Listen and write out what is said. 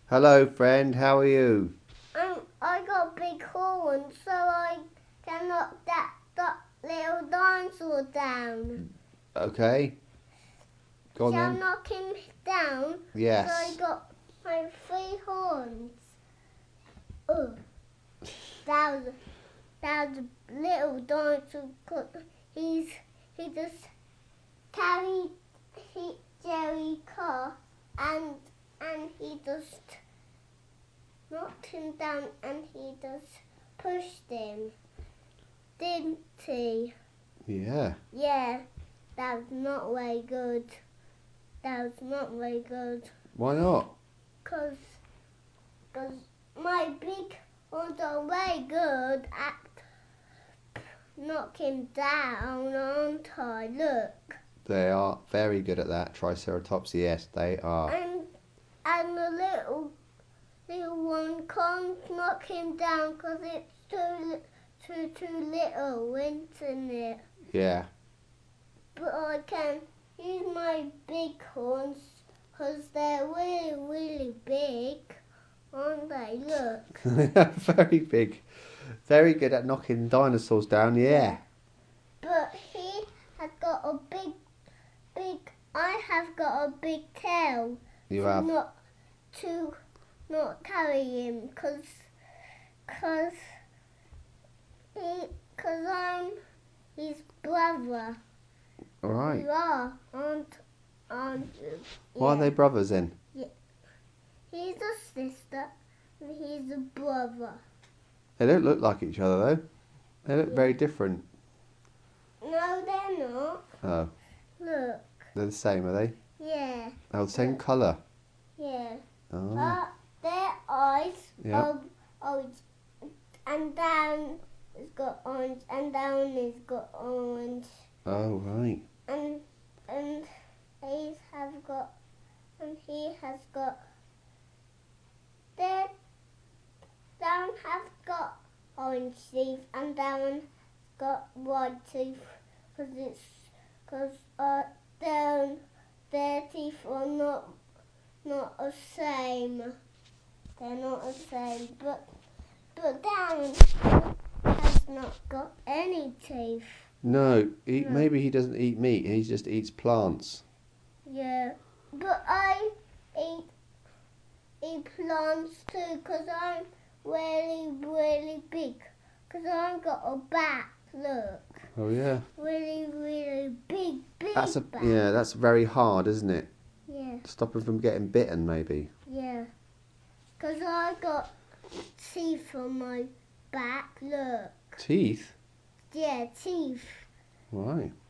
Hello, friend. How are you? I got big horns, so I can knock that little dinosaur down. Okay. Go on Shall then. knock him down? So I Yes. got my 3 horns. Oh, that was a little dinosaur. He just carried Jerry car and he just knocked him down and he just pushed him, didn't he? Yeah. Yeah, that was not very good. That was not very good. Why not? Cause my big ones are very good at knocking down, aren't I? Look. They are very good at that. Triceratops, yes, they are. And the little one can't knock him down because it's too little, isn't it? Yeah. But I can use my big horns because they're really, really big, aren't they? Look. Very big. Very good at knocking dinosaurs down, yeah. But he has got a I have got a big tail You to have. not carry him cause I'm his brother. All right. You are, aren't you? Why are they brothers then? He's a sister and he's a brother. They don't look like each other, though. They look very different. No, they're not. Oh. Look. They're the same, are they? Yeah. Oh, the same Look. colour. Yeah. Oh. Their eyes Yeah. are orange, and down has got orange, and down has got orange, Oh, right. and he has got their down has got orange teeth, and down has got white teeth, because their teeth are not the same. They're not the same, but down has not got any teeth. No, No. maybe he doesn't eat meat. He just eats plants. Yeah, but I eat plants too because I'm really, really big. Because I've got a back, look. Oh, yeah. Really, really big That's back. that's very hard, isn't it? Yeah, Stop him from getting bitten, maybe. yeah. Because I've got teeth on my back, look. Teeth? Yeah, teeth. Right.